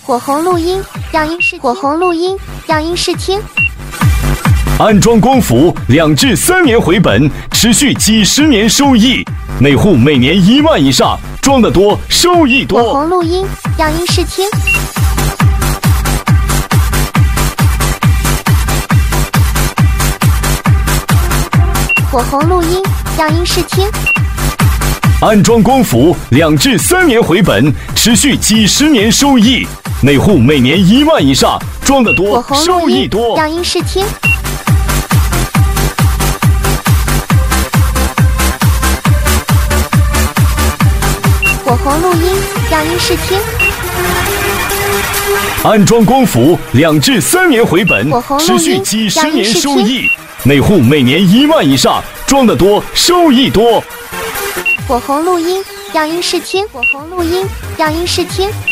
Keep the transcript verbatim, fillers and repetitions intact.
火红录音让音视火红录音让音视听。 安装光伏两至三年回本，持续几十年收益，每户每年一万以上，装得多收益多。 火红录音让音视听。火红录音让音视听。 安装光伏两至三年回本，持续几十年收益，每户每年一万以上，装得多收益多。 让音视听。火红录音让音视听。 安装光伏两至三年回本，持续几十年收益，每户每年一万以上，装得多收益多。 火红录音让音视听。火红录音让音视听。